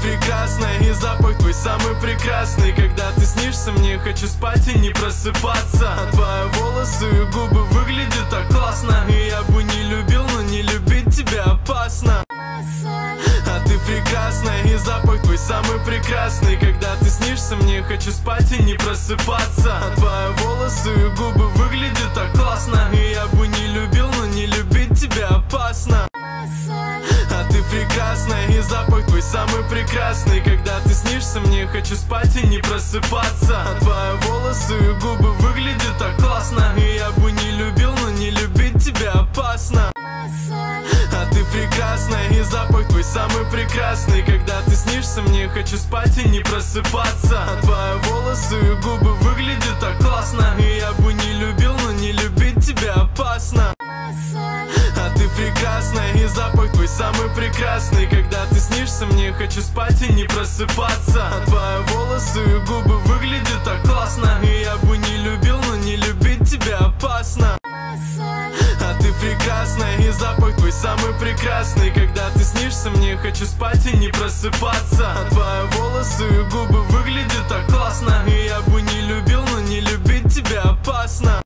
прекрасная, и запах твой самый прекрасный. Когда ты снишься мне, хочу спать и не просыпаться. А твои волосы и губы выглядят так классно. И я бы не любил, но не любить тебя опасно. А ты прекрасная, и запах твой самый прекрасный. Когда ты снишься мне, хочу спать и не просыпаться. А твои волосы и губы выглядят так классно. И я бы не любил, но не любить тебя опасно. А ты прекрасная, и запах твой самый прекрасный. Когда ты снишься мне, хочу спать и не просыпаться. А твои волосы и губы выглядят так классно. И я бы не любил, но не любить тебя опасно. А ты прекрасная, и запах твой самый прекрасный. Когда ты снишься мне, хочу спать и не просыпаться. А твои волосы и губы выглядят так классно. И я бы не любил, но не любить тебя опасно. А ты прекрасная, и запах твой самый прекрасный. Когда ты снишься мне, хочу спать и не просыпаться. А твои волосы и губы выглядят так классно. И я бы не любил, но не любить тебя опасно. А ты прекрасная, и запах твой самый прекрасный. Когда ты снишься мне, хочу спать и не просыпаться. А твои